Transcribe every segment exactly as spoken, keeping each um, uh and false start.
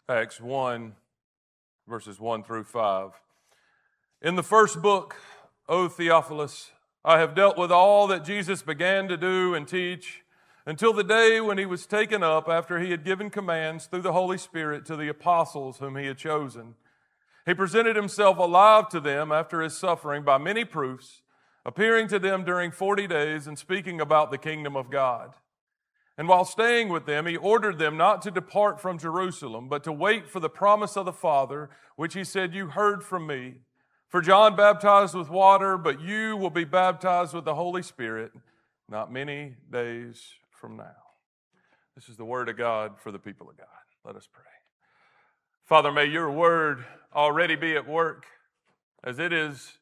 Acts one, verses one through five. In the first book, O Theophilus, I have dealt with all that Jesus began to do and teach until the day when he was taken up after he had given commands through the Holy Spirit to the apostles whom he had chosen. He presented himself alive to them after his suffering by many proofs, appearing to them during forty days and speaking about the kingdom of God. And while staying with them, he ordered them not to depart from Jerusalem, but to wait for the promise of the Father, which he said, "You heard from me. For John baptized with water, but you will be baptized with the Holy Spirit not many days from now." This is the word of God for the people of God. Let us pray. Father, may your word already be at work, as it is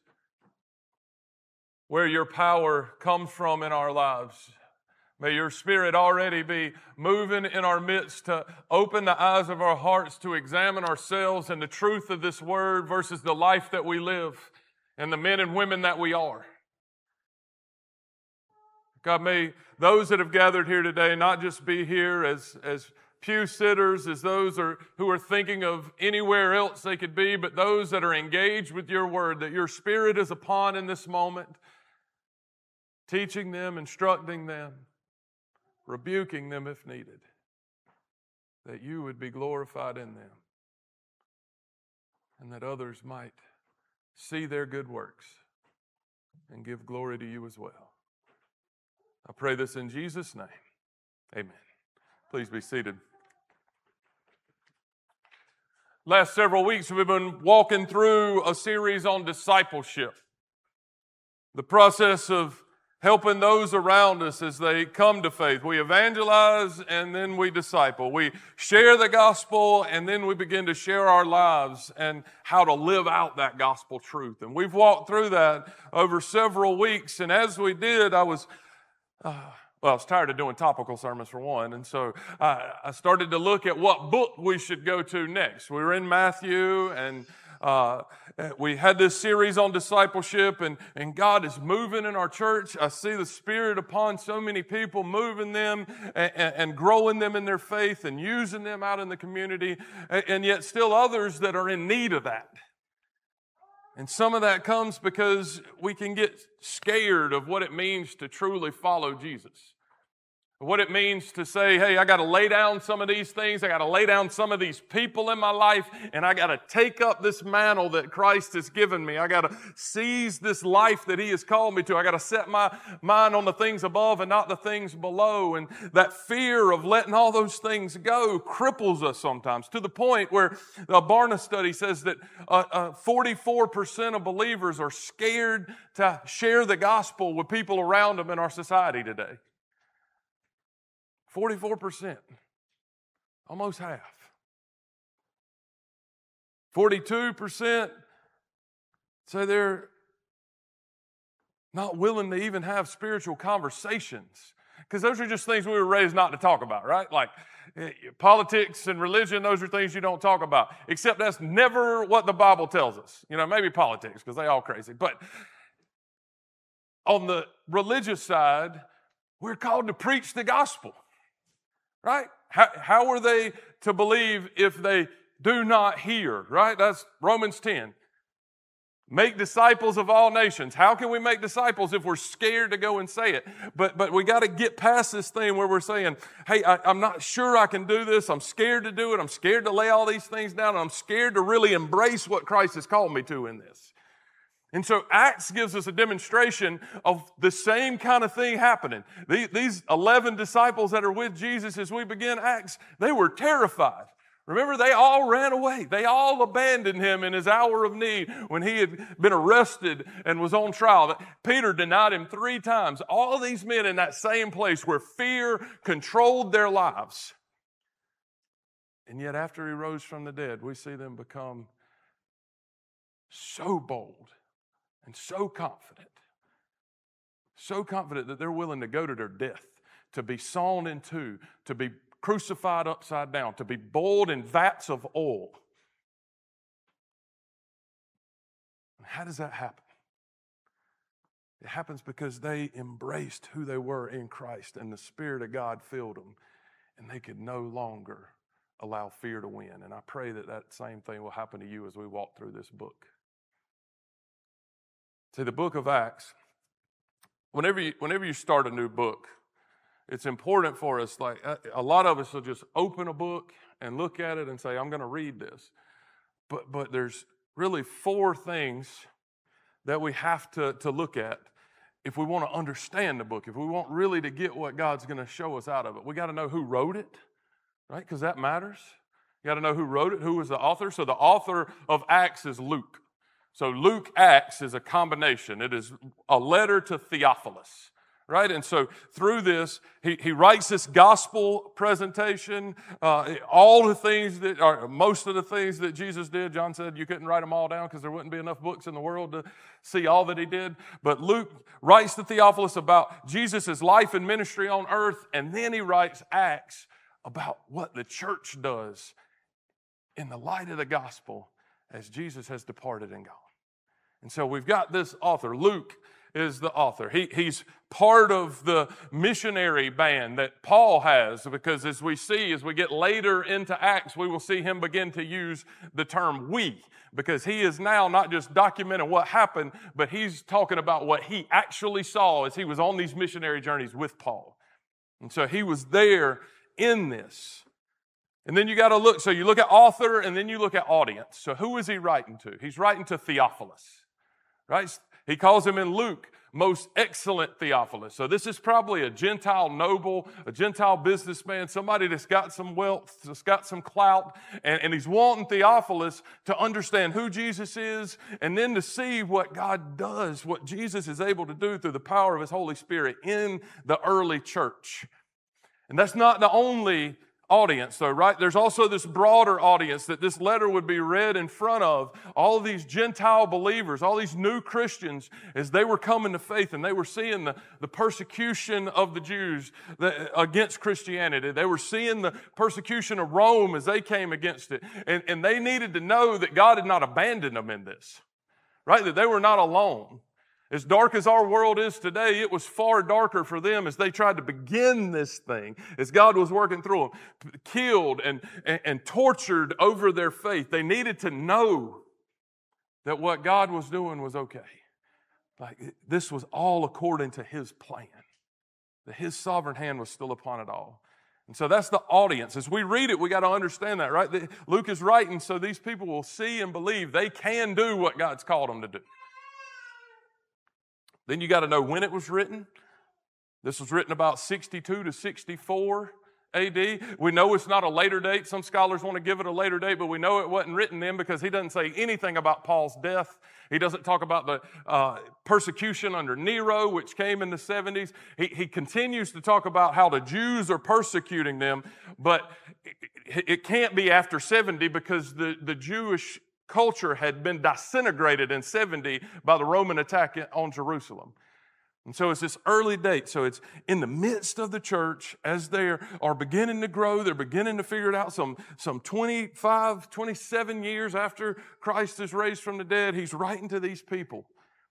where your power comes from in our lives. May your Spirit already be moving in our midst to open the eyes of our hearts to examine ourselves and the truth of this word versus the life that we live and the men and women that we are. God, may those that have gathered here today not just be here as, as pew sitters, as those are, who are thinking of anywhere else they could be, but those that are engaged with your word, that your Spirit is upon in this moment, teaching them, instructing them, rebuking them if needed, that you would be glorified in them and that others might see their good works and give glory to you as well. I pray this in Jesus' name. Amen. Please be seated. Last several weeks we've been walking through a series on discipleship, the process of helping those around us as they come to faith. We evangelize and then we disciple. We share the gospel and then we begin to share our lives and how to live out that gospel truth. And we've walked through that over several weeks. And as we did, I was, uh, well, I was tired of doing topical sermons for one. And so I, I started to look at what book we should go to next. We were in Matthew and Uh, we had this series on discipleship, and, and God is moving in our church. I see the Spirit upon so many people, moving them and, and, and growing them in their faith and using them out in the community, and, and yet still others that are in need of that. And some of that comes because we can get scared of what it means to truly follow Jesus. What it means to say, hey, I got to lay down some of these things. I got to lay down some of these people in my life, and I got to take up this mantle that Christ has given me. I got to seize this life that he has called me to. I got to set my mind on the things above and not the things below. And that fear of letting all those things go cripples us sometimes, to the point where the Barna study says that uh, uh, forty-four percent of believers are scared to share the gospel with people around them in our society today. forty-four percent, almost half. forty-two percent say they're not willing to even have spiritual conversations, because those are just things we were raised not to talk about, right? Like politics and religion, those are things you don't talk about, except that's never what the Bible tells us. You know, maybe politics, because they all crazy. But on the religious side, we're called to preach the gospel. Right? How, how are they to believe if they do not hear? Right? That's Romans ten. Make disciples of all nations. How can we make disciples if we're scared to go and say it? But but we got to get past this thing where we're saying, hey, I, I'm not sure I can do this. I'm scared to do it. I'm scared to lay all these things down. And I'm scared to really embrace what Christ has called me to in this. And so Acts gives us a demonstration of the same kind of thing happening. These eleven disciples that are with Jesus as we begin Acts, they were terrified. Remember, they all ran away. They all abandoned him in his hour of need when he had been arrested and was on trial. Peter denied him three times. All these men in that same place where fear controlled their lives. And yet after he rose from the dead, we see them become so bold and so confident, so confident that they're willing to go to their death, to be sawn in two, to be crucified upside down, to be boiled in vats of oil. How does that happen? It happens because they embraced who they were in Christ, and the Spirit of God filled them, and they could no longer allow fear to win. And I pray that that same thing will happen to you as we walk through this book. See, the book of Acts, whenever you, whenever you start a new book, it's important for us, like a lot of us will just open a book and look at it and say, I'm going to read this. But but there's really four things that we have to, to look at if we want to understand the book, if we want really to get what God's going to show us out of it. We got to know who wrote it, right? Because that matters. You got to know who wrote it, who was the author. So the author of Acts is Luke. So Luke Acts is a combination. It is a letter to Theophilus. Right? And so through this, he, he writes this gospel presentation, uh, all the things that, or most of the things that Jesus did. John said you couldn't write them all down because there wouldn't be enough books in the world to see all that he did. But Luke writes to Theophilus about Jesus' life and ministry on earth, and then he writes Acts about what the church does in the light of the gospel as Jesus has departed and gone. And so we've got this author, Luke is the author. He, he's part of the missionary band that Paul has, because as we see, as we get later into Acts, we will see him begin to use the term we, because he is now not just documenting what happened, but he's talking about what he actually saw as he was on these missionary journeys with Paul. And so he was there in this. And then you got to look, so you look at author and then you look at audience. So who is he writing to? He's writing to Theophilus, right? He calls him in Luke, most excellent Theophilus. So this is probably a Gentile noble, a Gentile businessman, somebody that's got some wealth, that's got some clout, and, and he's wanting Theophilus to understand who Jesus is and then to see what God does, what Jesus is able to do through the power of his Holy Spirit in the early church. And that's not the only audience, though, right? There's also this broader audience that this letter would be read in front of. All of these Gentile believers, all these new Christians, as they were coming to faith and they were seeing the, the persecution of the Jews that, against Christianity. They were seeing the persecution of Rome as they came against it. And, and they needed to know that God had not abandoned them in this, right? That they were not alone. As dark as our world is today, it was far darker for them as they tried to begin this thing, as God was working through them, killed and, and, and tortured over their faith. They needed to know that what God was doing was okay. Like this was all according to his plan, that his sovereign hand was still upon it all. And so that's the audience. As we read it, we got to understand that, right? Luke is writing so these people will see and believe they can do what God's called them to do. Then you got to know when it was written. This was written about sixty-two to sixty-four A D. We know it's not a later date. Some scholars want to give it a later date, but we know it wasn't written then because he doesn't say anything about Paul's death. He doesn't talk about the uh, persecution under Nero, which came in the seventies. He, he continues to talk about how the Jews are persecuting them, but it, it can't be after seventy because the, the Jewish culture had been disintegrated in seventy by the Roman attack on Jerusalem. And so it's this early date. So it's in the midst of the church as they are beginning to grow. They're beginning to figure it out. Some, some twenty-five, twenty-seven years after Christ is raised from the dead, he's writing to these people.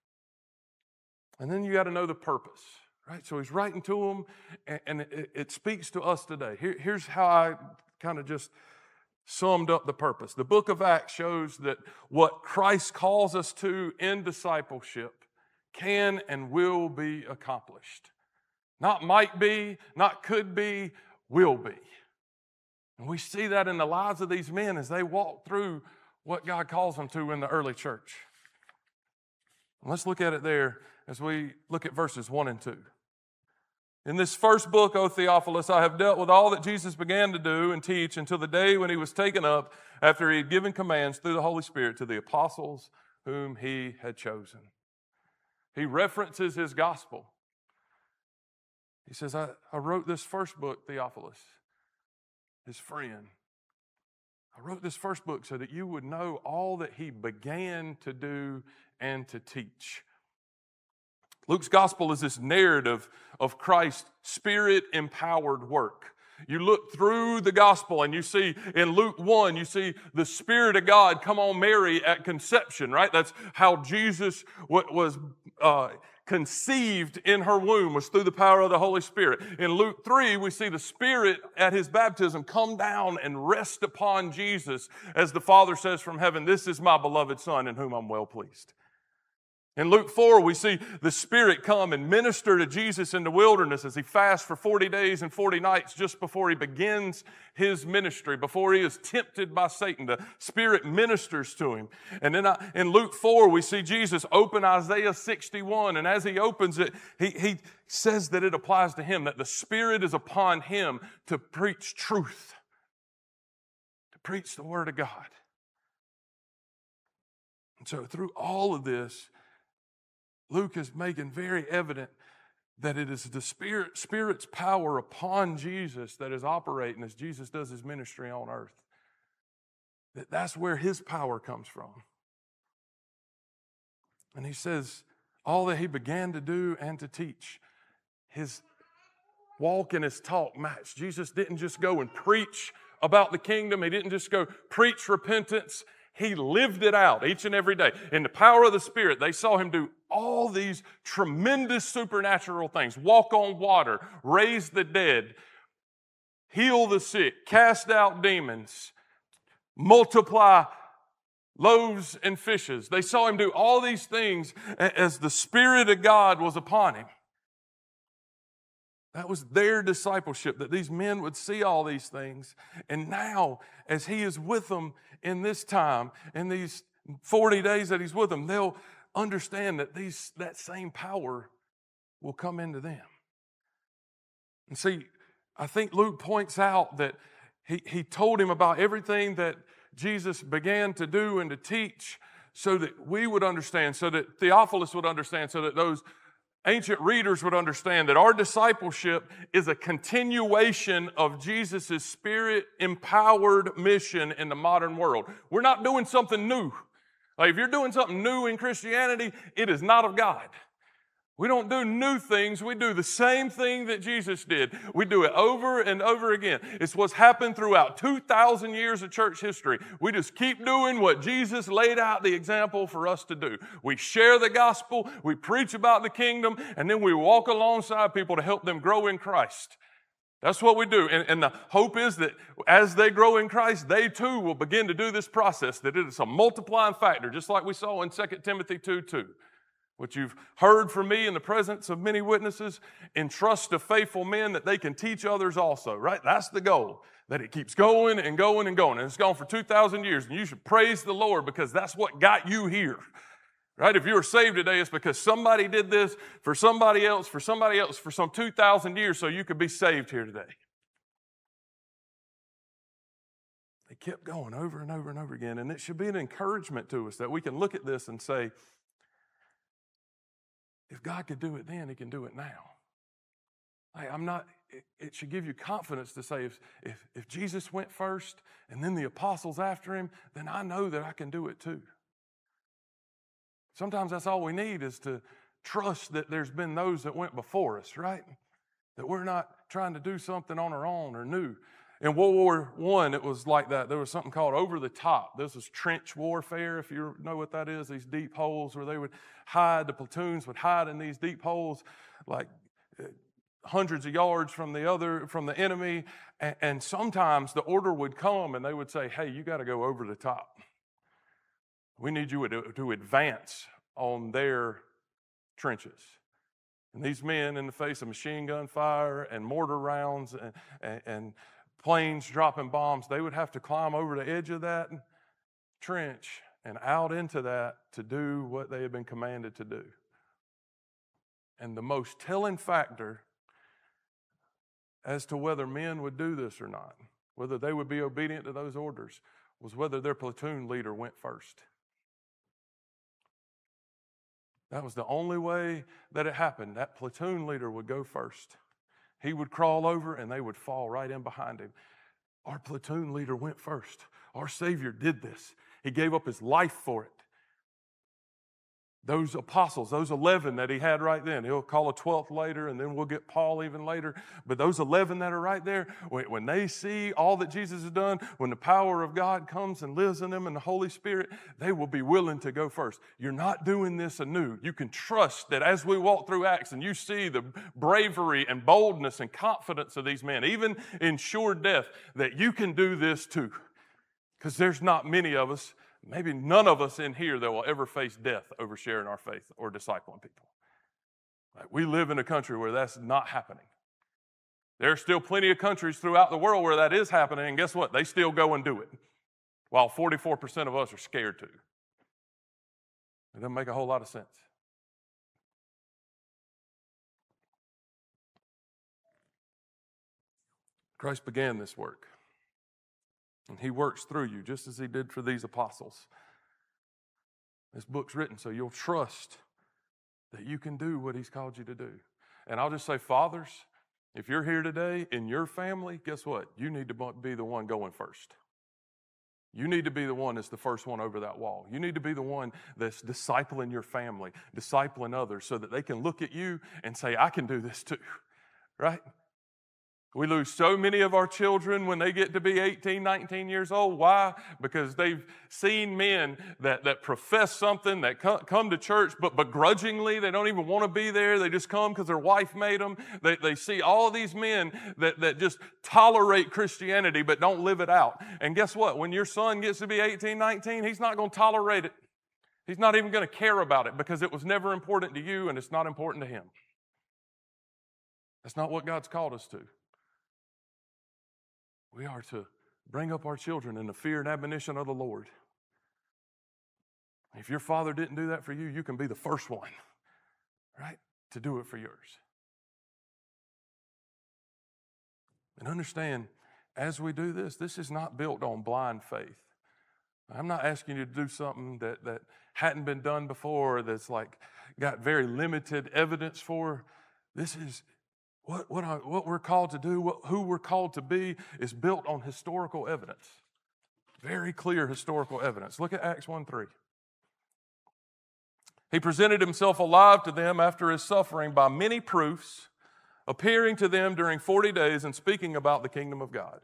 And then you got to know the purpose, right? So he's writing to them, and, and it, it speaks to us today. Here, here's how I kind of just summed up the purpose. The book of Acts shows that what Christ calls us to in discipleship can and will be accomplished. Not might be, not could be, will be. And we see that in the lives of these men as they walk through what God calls them to in the early church. And let's look at it there as we look at verses one and two. In this first book, O Theophilus, I have dealt with all that Jesus began to do and teach until the day when he was taken up after he had given commands through the Holy Spirit to the apostles whom he had chosen. He references his gospel. He says, I, I wrote this first book, Theophilus, his friend. I wrote this first book so that you would know all that he began to do and to teach. Luke's gospel is this narrative of Christ's Spirit-empowered work. You look through the gospel and you see in Luke one, you see the Spirit of God come on Mary at conception, right? That's how Jesus was uh, conceived in her womb was through the power of the Holy Spirit. In Luke three, we see the Spirit at his baptism come down and rest upon Jesus as the Father says from heaven, "This is my beloved Son in whom I'm well pleased." In Luke four, we see the Spirit come and minister to Jesus in the wilderness as he fasts for forty days and forty nights just before he begins his ministry, before he is tempted by Satan. The Spirit ministers to him. And then in Luke four, we see Jesus open Isaiah sixty-one, and as he opens it, he, he says that it applies to him, that the Spirit is upon him to preach truth, to preach the Word of God. And so through all of this, Luke is making very evident that it is the Spirit, Spirit's power upon Jesus that is operating as Jesus does his ministry on earth. That that's where his power comes from. And he says, all that he began to do and to teach, his walk and his talk matched. Jesus didn't just go and preach about the kingdom. He didn't just go preach repentance. He lived it out each and every day. In the power of the Spirit, they saw him do all these tremendous supernatural things. Walk on water, raise the dead, heal the sick, cast out demons, multiply loaves and fishes. They saw him do all these things as the Spirit of God was upon him. That was their discipleship, that these men would see all these things. And now, as he is with them in this time, in these forty days that he's with them, they'll understand that these that same power will come into them. And see, I think Luke points out that he, he told him about everything that Jesus began to do and to teach so that we would understand, so that Theophilus would understand, so that those ancient readers would understand that our discipleship is a continuation of Jesus' Spirit-empowered mission in the modern world. We're not doing something new. Like if you're doing something new in Christianity, it is not of God. We don't do new things. We do the same thing that Jesus did. We do it over and over again. It's what's happened throughout two thousand years of church history. We just keep doing what Jesus laid out the example for us to do. We share the gospel, we preach about the kingdom, and then we walk alongside people to help them grow in Christ. That's what we do. And, and the hope is that as they grow in Christ, they too will begin to do this process, that it is a multiplying factor, just like we saw in Second Timothy two two. What you've heard from me in the presence of many witnesses, entrust to faithful men that they can teach others also, right? That's the goal, that it keeps going and going and going. And it's gone for two thousand years, and you should praise the Lord because that's what got you here, right? If you were saved today, it's because somebody did this for somebody else, for somebody else for some two thousand years so you could be saved here today. They kept going over and over and over again, and it should be an encouragement to us that we can look at this and say, if God could do it then, he can do it now. Hey, I'm not, it, it should give you confidence to say, if, if, if Jesus went first and then the apostles after him, then I know that I can do it too. Sometimes that's all we need is to trust that there's been those that went before us, right? That we're not trying to do something on our own or new. In World War One, it was like that. There was something called over the top. This was trench warfare, if you know what that is, these deep holes where they would hide, the platoons would hide in these deep holes like hundreds of yards from the other, from the enemy. And, and sometimes the order would come and they would say, hey, you got to go over the top. We need you to, to advance on their trenches. And these men, in the face of machine gun fire and mortar rounds and, and, and planes dropping bombs, they would have to climb over the edge of that trench and out into that to do what they had been commanded to do. And the most telling factor as to whether men would do this or not, whether they would be obedient to those orders, was whether their platoon leader went first. That was the only way that it happened. That platoon leader would go first. He would crawl over and they would fall right in behind him. Our platoon leader went first. Our Savior did this. He gave up his life for it. Those apostles, those eleven that he had right then, he'll call a twelfth later, and then we'll get Paul even later. But those eleven that are right there, when they see all that Jesus has done, when the power of God comes and lives in them and the Holy Spirit, they will be willing to go first. You're not doing this anew. You can trust that as we walk through Acts and you see the bravery and boldness and confidence of these men, even in sure death, that you can do this too. Because there's not many of us, maybe none of us in here that will ever face death over sharing our faith or discipling people. Right? We live in a country where that's not happening. There are still plenty of countries throughout the world where that is happening, and guess what? They still go and do it, while forty-four percent of us are scared to. It doesn't make a whole lot of sense. Christ began this work. And he works through you just as he did for these apostles. This book's written so you'll trust that you can do what he's called you to do. And I'll just say, fathers, if you're here today in your family, guess what? You need to be the one going first. You need to be the one that's the first one over that wall. You need to be the one that's discipling your family, discipling others, so that they can look at you and say, I can do this too, right? We lose so many of our children when they get to be eighteen, nineteen years old. Why? Because they've seen men that, that profess something, that come to church, but begrudgingly. They don't even want to be there. They just come because their wife made them. They, they see all of these men that, that just tolerate Christianity but don't live it out. And guess what? When your son gets to be eighteen, nineteen, he's not going to tolerate it. He's not even going to care about it because it was never important to you and it's not important to him. That's not what God's called us to. We are to bring up our children in the fear and admonition of the Lord. If your father didn't do that for you, you can be the first one, right, to do it for yours. And understand, as we do this, this is not built on blind faith. I'm not asking you to do something that, that hadn't been done before, that's like got very limited evidence for. This is What, what, I, what we're called to do, what, who we're called to be, is built on historical evidence. Very clear historical evidence. Look at Acts one three. He presented himself alive to them after his suffering by many proofs, appearing to them during forty days and speaking about the kingdom of God.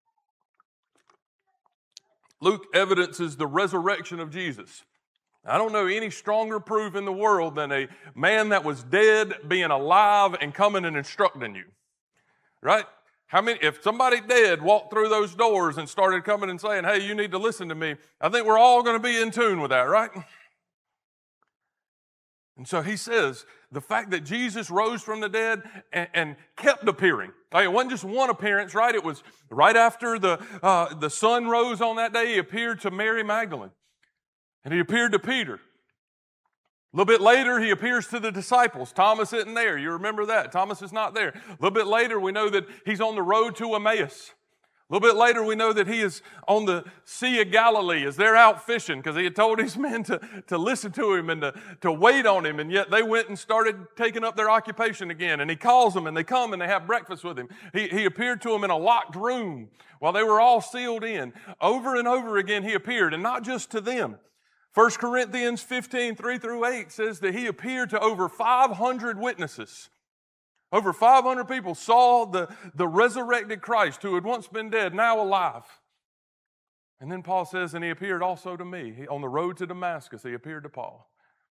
Luke evidences the resurrection of Jesus. I don't know any stronger proof in the world than a man that was dead being alive and coming and instructing you. Right? How many, if somebody dead walked through those doors and started coming and saying, hey, you need to listen to me, I think we're all going to be in tune with that, right? And so he says, the fact that Jesus rose from the dead and, and kept appearing. Like, it wasn't just one appearance, right? It was right after the, uh, the sun rose on that day, he appeared to Mary Magdalene. And he appeared to Peter. A little bit later, he appears to the disciples. Thomas isn't there. You remember that. Thomas is not there. A little bit later, we know that he's on the road to Emmaus. A little bit later, we know that he is on the Sea of Galilee as they're out fishing because he had told his men to, to listen to him and to, to wait on him. And yet they went and started taking up their occupation again. And he calls them and they come and they have breakfast with him. He, he appeared to them in a locked room while they were all sealed in. Over and over again, he appeared, and not just to them. First Corinthians fifteen, three through eight says that he appeared to over five hundred witnesses. Over five hundred people saw the, the resurrected Christ who had once been dead, now alive. And then Paul says, and he appeared also to me. He, on the road to Damascus, he appeared to Paul.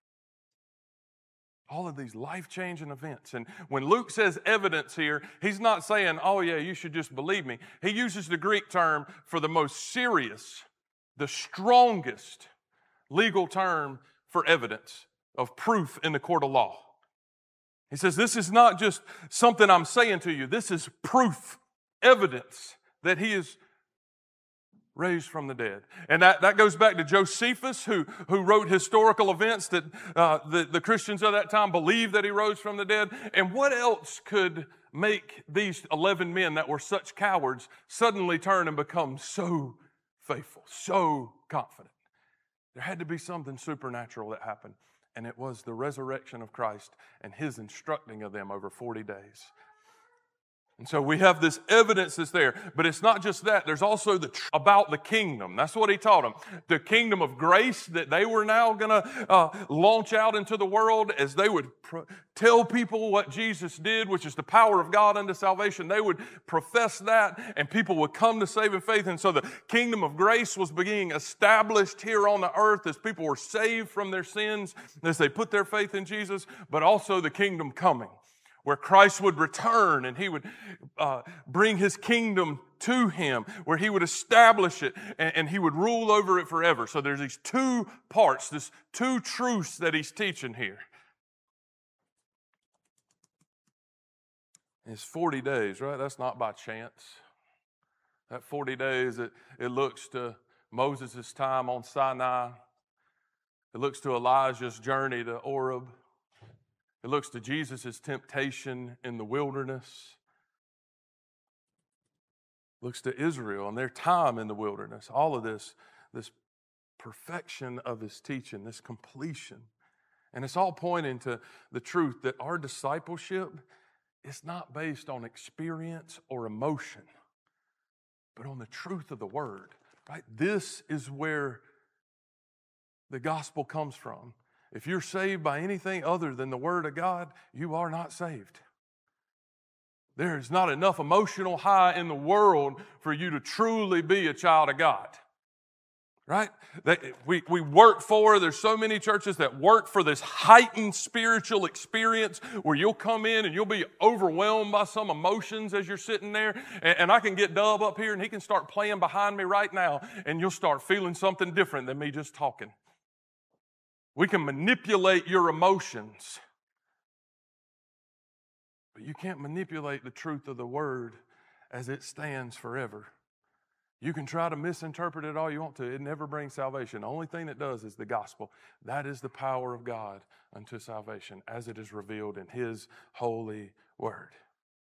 All of these life-changing events. And when Luke says evidence here, he's not saying, oh yeah, you should just believe me. He uses the Greek term for the most serious, the strongest legal term for evidence of proof in the court of law. He says, this is not just something I'm saying to you. This is proof, evidence that he is raised from the dead. And that, that goes back to Josephus, who, who wrote historical events that uh, the, the Christians of that time believed that he rose from the dead. And what else could make these eleven men that were such cowards suddenly turn and become so faithful, so confident? There had to be something supernatural that happened, and it was the resurrection of Christ and his instructing of them over forty days. And so we have this evidence that's there. But it's not just that. There's also the tr- about the kingdom. That's what he taught them. The kingdom of grace that they were now going to uh, launch out into the world as they would pr- tell people what Jesus did, which is the power of God unto salvation. They would profess that and people would come to saving faith. And so the kingdom of grace was being established here on the earth as people were saved from their sins, as they put their faith in Jesus, but also the kingdom coming, where Christ would return and he would uh, bring his kingdom to him, where he would establish it and, and he would rule over it forever. So there's these two parts, this two truths that he's teaching here. It's forty days, right? That's not by chance. That forty days, it, it looks to Moses' time on Sinai. It looks to Elijah's journey to Oreb. It looks to Jesus' temptation in the wilderness. It looks to Israel and their time in the wilderness. All of this, this perfection of his teaching, this completion. And it's all pointing to the truth that our discipleship is not based on experience or emotion, but on the truth of the word. Right? This is where the gospel comes from. If you're saved by anything other than the Word of God, you are not saved. There is not enough emotional high in the world for you to truly be a child of God. Right? That we, we work for, there's so many churches that work for this heightened spiritual experience where you'll come in and you'll be overwhelmed by some emotions as you're sitting there. And, and I can get Dub up here and he can start playing behind me right now and you'll start feeling something different than me just talking. We can manipulate your emotions, but you can't manipulate the truth of the word as it stands forever. You can try to misinterpret it all you want to. It never brings salvation. The only thing that does is the gospel. That is the power of God unto salvation as it is revealed in his holy word.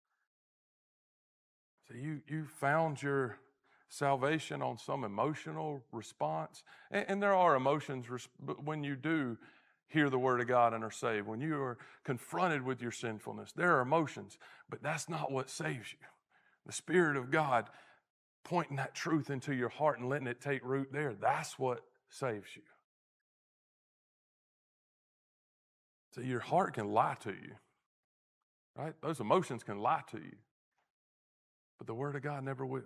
So you, you found your salvation on some emotional response. And, and there are emotions when you do hear the word of God and are saved. When you are confronted with your sinfulness, there are emotions, but that's not what saves you. The Spirit of God pointing that truth into your heart and letting it take root there, that's what saves you. So your heart can lie to you, right? Those emotions can lie to you, but the word of God never will.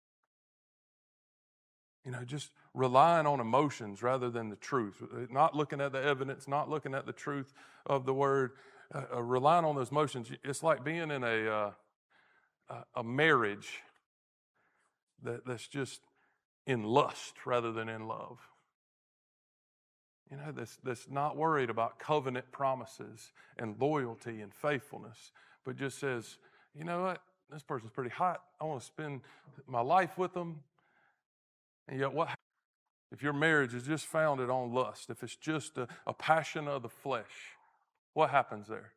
You know, just relying on emotions rather than the truth, not looking at the evidence, not looking at the truth of the word, uh, uh, relying on those emotions. It's like being in a uh, a marriage that, that's just in lust rather than in love. You know, that's, that's not worried about covenant promises and loyalty and faithfulness, but just says, you know what, this person's pretty hot. I want to spend my life with them. And yet what if your marriage is just founded on lust, if it's just a, a passion of the flesh, what happens there?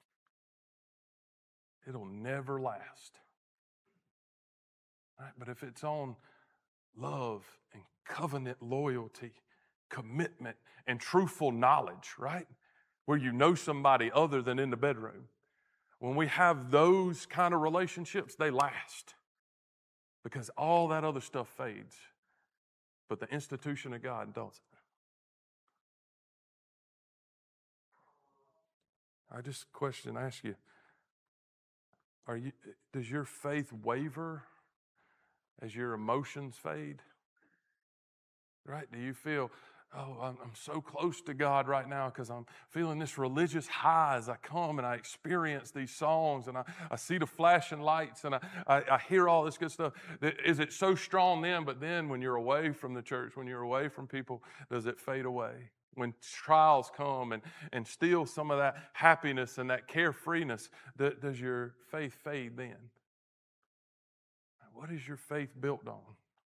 It'll never last. Right? But if it's on love and covenant loyalty, commitment, and truthful knowledge, right? Where you know somebody other than in the bedroom. When we have those kind of relationships, they last. Because all that other stuff fades. But the institution of God doesn't. I just question, ask you, are you, does your faith waver as your emotions fade? Right? Do you feel, oh, I'm, I'm so close to God right now because I'm feeling this religious high as I come and I experience these songs and I, I see the flashing lights and I, I, I hear all this good stuff. Is it so strong then, but then when you're away from the church, when you're away from people, does it fade away? When trials come and, and steal some of that happiness and that carefreeness, does your faith fade then? What is your faith built on?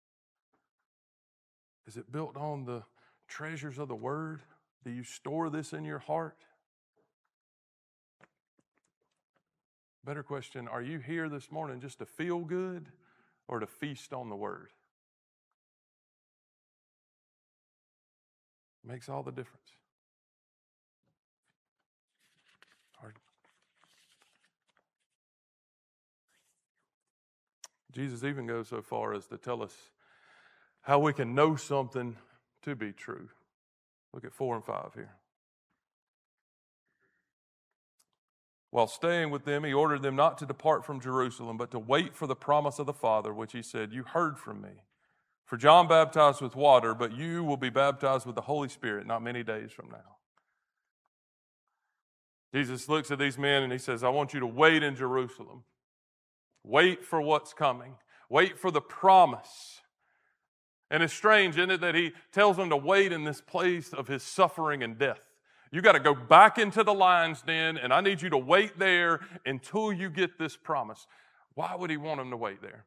Is it built on the treasures of the Word? Do you store this in your heart? Better question, are you here this morning just to feel good or to feast on the Word? Makes all the difference. Our Jesus even goes so far as to tell us how we can know something to be true. Look at four and five here. While staying with them, he ordered them not to depart from Jerusalem, but to wait for the promise of the Father, which he said, "You heard from me. For John baptized with water, but you will be baptized with the Holy Spirit not many days from now." Jesus looks at these men and he says, "I want you to wait in Jerusalem. Wait for what's coming. Wait for the promise." And it's strange, isn't it, that he tells them to wait in this place of his suffering and death. You got to go back into the lion's den, and I need you to wait there until you get this promise. Why would he want them to wait there?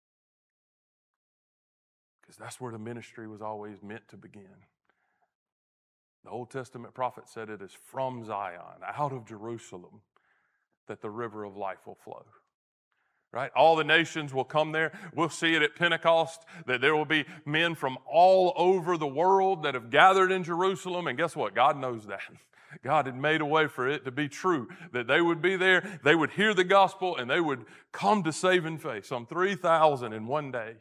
Because that's where the ministry was always meant to begin. The Old Testament prophet said it is from Zion, out of Jerusalem, that the river of life will flow. Right? All the nations will come there. We'll see it at Pentecost, that there will be men from all over the world that have gathered in Jerusalem. And guess what? God knows that. God had made a way for it to be true, that they would be there, they would hear the gospel, and they would come to saving faith. Some three thousand in one day.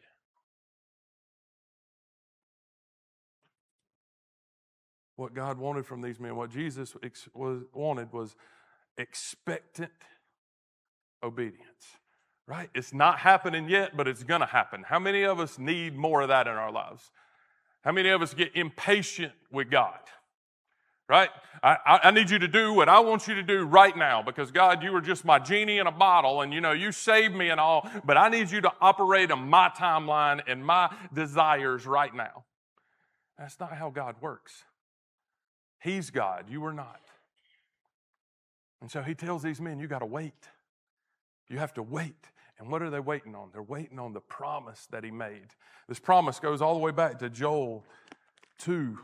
What God wanted from these men, what Jesus ex- was, wanted was expectant obedience. Right? It's not happening yet, but it's going to happen. How many of us need more of that in our lives? How many of us get impatient with God? Right? I, I need you to do what I want you to do right now because, God, you were just my genie in a bottle and, you know, you saved me and all, but I need you to operate on my timeline and my desires right now. That's not how God works. He's God. You are not. And so he tells these men, you got to wait. You have to wait. And what are they waiting on? They're waiting on the promise that he made. This promise goes all the way back to Joel two.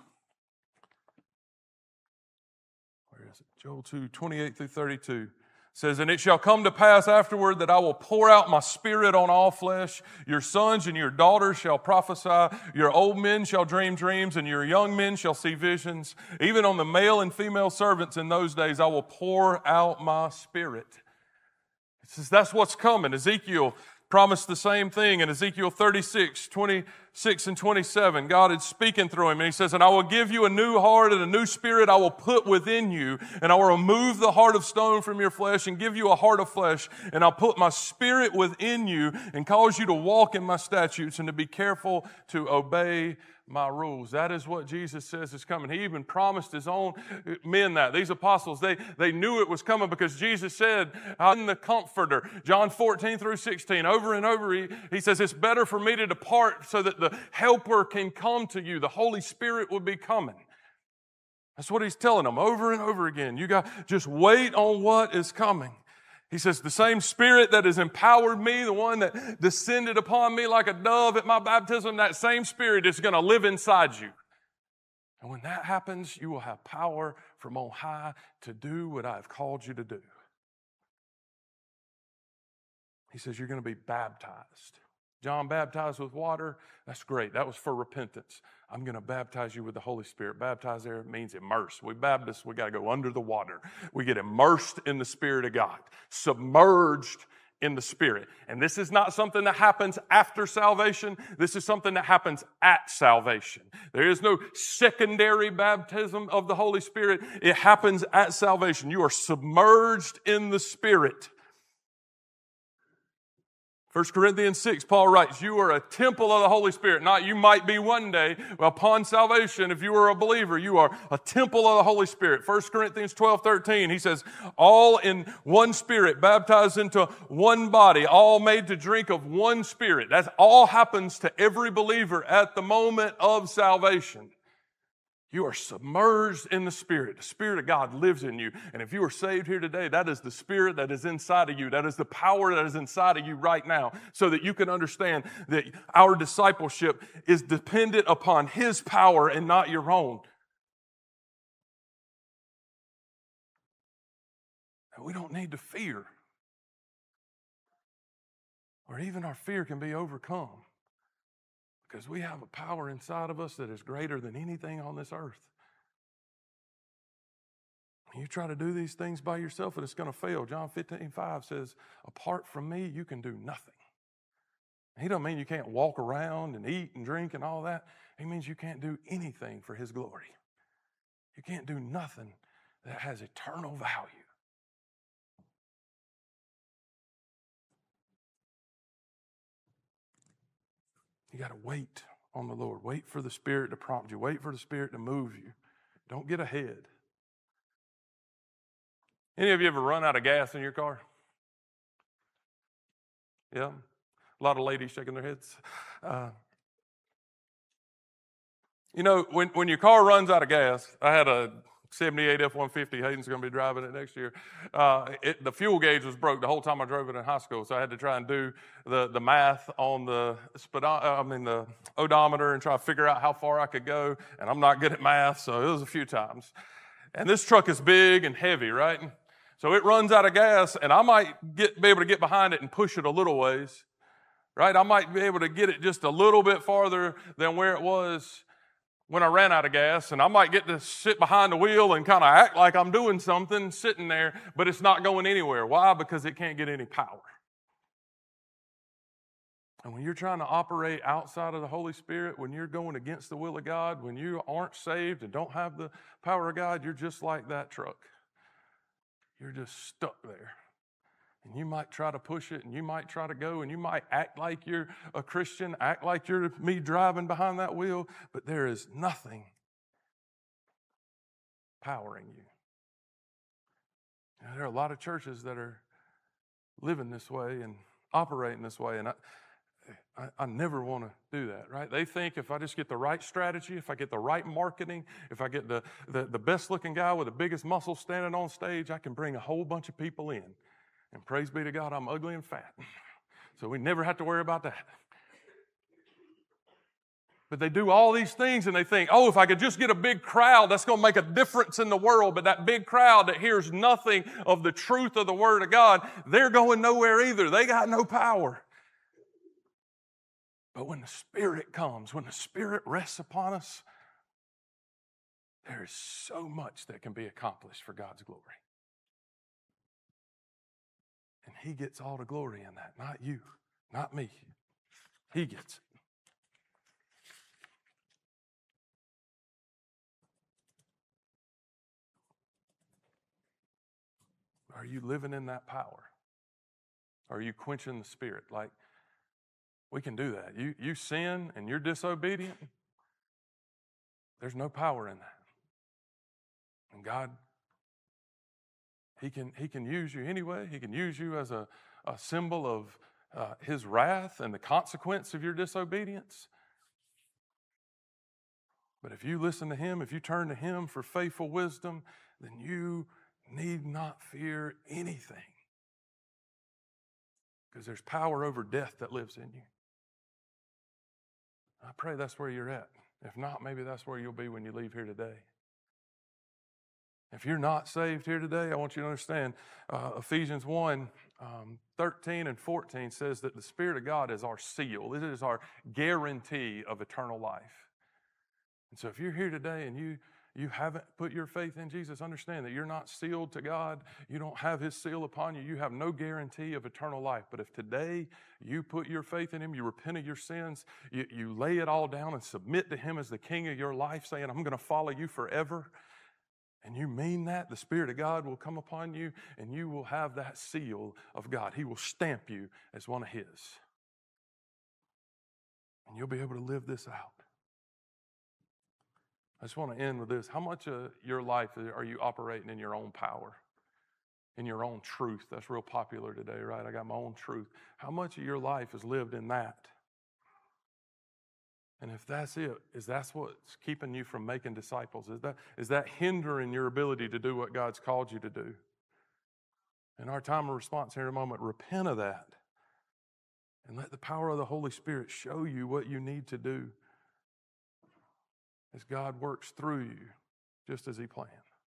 Where is it? Joel two, twenty-eight through thirty-two. Says, "And it shall come to pass afterward that I will pour out my spirit on all flesh. Your sons and your daughters shall prophesy. Your old men shall dream dreams, and your young men shall see visions. Even on the male and female servants in those days I will pour out my spirit." It says that's what's coming. Ezekiel promised the same thing in Ezekiel thirty-six, twenty-six and twenty-seven. God is speaking through him, and he says, "And I will give you a new heart and a new spirit I will put within you, and I will remove the heart of stone from your flesh and give you a heart of flesh, and I'll put my spirit within you and cause you to walk in my statutes and to be careful to obey my rules." That is what Jesus says is coming. He even promised his own men that. These apostles, they, they knew it was coming because Jesus said, "I'm the Comforter." John fourteen through sixteen, over and over, he, he says, "It's better for me to depart so that the Helper can come to you." The Holy Spirit will be coming. That's what he's telling them over and over again. You got just wait on what is coming. He says, the same Spirit that has empowered me, the one that descended upon me like a dove at my baptism, that same Spirit is going to live inside you. And when that happens, you will have power from on high to do what I have called you to do. He says, you're going to be baptized. John baptized with water. That's great. That was for repentance. I'm going to baptize you with the Holy Spirit. Baptize there means immerse. We Baptists, we got to go under the water. We get immersed in the Spirit of God, submerged in the Spirit. And this is not something that happens after salvation. This is something that happens at salvation. There is no secondary baptism of the Holy Spirit. It happens at salvation. You are submerged in the Spirit. First Corinthians six, Paul writes, you are a temple of the Holy Spirit. Not you might be one day. Upon salvation, if you are a believer, you are a temple of the Holy Spirit. First Corinthians twelve, thirteen, he says, all in one Spirit, baptized into one body, all made to drink of one Spirit. That all happens to every believer at the moment of salvation. You are submerged in the Spirit. The Spirit of God lives in you. And if you are saved here today, that is the Spirit that is inside of you. That is the power that is inside of you right now, so that you can understand that our discipleship is dependent upon His power and not your own. And we don't need to fear, or even our fear can be overcome. Because we have a power inside of us that is greater than anything on this earth. You try to do these things by yourself and it's going to fail. John fifteen five says, apart from me, you can do nothing. He don't mean you can't walk around and eat and drink and all that. He means you can't do anything for his glory. You can't do nothing that has eternal value. You got to wait on the Lord. Wait for the Spirit to prompt you. Wait for the Spirit to move you. Don't get ahead. Any of you ever run out of gas in your car? Yeah? A lot of ladies shaking their heads. Uh, you know, when, when your car runs out of gas, I had a seventy-eight F one fifty. Hayden's going to be driving it next year. Uh, it, the fuel gauge was broke the whole time I drove it in high school, so I had to try and do the, the math on the speedo- I mean the odometer and try to figure out how far I could go. And I'm not good at math, so it was a few times. And this truck is big and heavy, right? So it runs out of gas, and I might get, be able to get behind it and push it a little ways, right? I might be able to get it just a little bit farther than where it was when I ran out of gas, and I might get to sit behind the wheel and kind of act like I'm doing something sitting there, but it's not going anywhere. Why? Because it can't get any power. And when you're trying to operate outside of the Holy Spirit, when you're going against the will of God, when you aren't saved and don't have the power of God, you're just like that truck. You're just stuck there. And you might try to push it, and you might try to go, and you might act like you're a Christian, act like you're me driving behind that wheel, but there is nothing powering you. Now, there are a lot of churches that are living this way and operating this way, and I, I, I never want to do that, right? They think if I just get the right strategy, if I get the right marketing, if I get the, the, the best-looking guy with the biggest muscles standing on stage, I can bring a whole bunch of people in. And praise be to God, I'm ugly and fat. So we never have to worry about that. But they do all these things and they think, oh, if I could just get a big crowd, that's going to make a difference in the world. But that big crowd that hears nothing of the truth of the Word of God, they're going nowhere either. They got no power. But when the Spirit comes, when the Spirit rests upon us, there is so much that can be accomplished for God's glory. And He gets all the glory in that, not you, not me. He gets it. Are you living in that power? Are you quenching the Spirit? Like, we can do that. You, you sin and you're disobedient, there's no power in that. And God, He can, he can use you anyway. He can use you as a, a symbol of uh, His wrath and the consequence of your disobedience. But if you listen to Him, if you turn to Him for faithful wisdom, then you need not fear anything. Because there's power over death that lives in you. I pray that's where you're at. If not, maybe that's where you'll be when you leave here today. If you're not saved here today, I want you to understand uh, Ephesians one, um, thirteen and fourteen says that the Spirit of God is our seal. It is our guarantee of eternal life. And so if you're here today and you, you haven't put your faith in Jesus, understand that you're not sealed to God. You don't have His seal upon you. You have no guarantee of eternal life. But if today you put your faith in Him, you repent of your sins, you, you lay it all down and submit to Him as the King of your life, saying, I'm going to follow you forever, and you mean that, the Spirit of God will come upon you and you will have that seal of God. He will stamp you as one of His. And you'll be able to live this out. I just want to end with this. How much of your life are you operating in your own power, in your own truth? That's real popular today, right? I got my own truth. How much of your life is lived in that? And if that's it, is that what's keeping you from making disciples? Is that, is that hindering your ability to do what God's called you to do? In our time of response here in a moment, repent of that. And let the power of the Holy Spirit show you what you need to do as God works through you, just as He planned.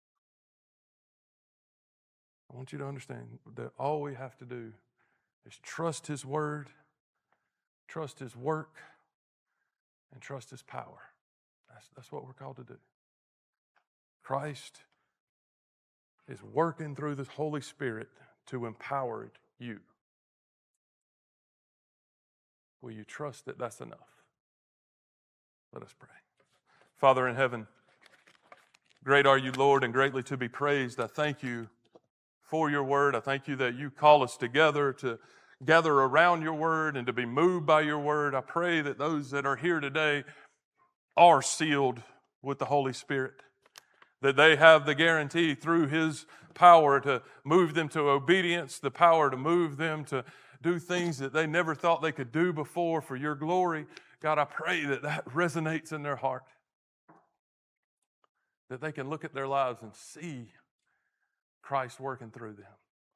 I want you to understand that all we have to do is trust His Word, trust His work, and trust His power. That's, that's what we're called to do. Christ is working through the Holy Spirit to empower you. Will you trust that that's enough? Let us pray. Father in heaven, great are you, Lord, and greatly to be praised. I thank you for your word. I thank you that you call us together to gather around your word and to be moved by your word. I pray that those that are here today are sealed with the Holy Spirit, that they have the guarantee through his power to move them to obedience, the power to move them to do things that they never thought they could do before for your glory. God, I pray that that resonates in their heart, that they can look at their lives and see Christ working through them.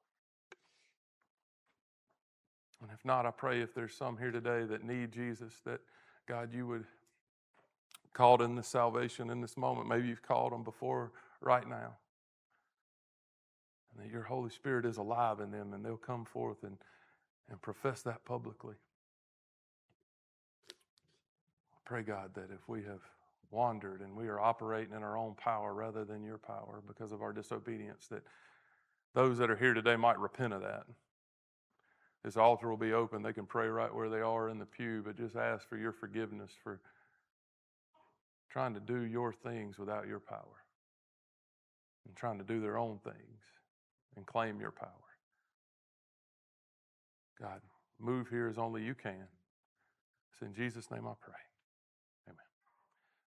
And if not, I pray if there's some here today that need Jesus, that God, you would call them to salvation in this moment. Maybe you've called them before right now. And that your Holy Spirit is alive in them and they'll come forth and, and profess that publicly. I pray, God, that if we have wandered and we are operating in our own power rather than your power because of our disobedience, that those that are here today might repent of that. This altar will be open. They can pray right where they are in the pew, but just ask for your forgiveness for trying to do your things without your power and trying to do their own things and claim your power. God, move here as only you can. It's in Jesus' name I pray.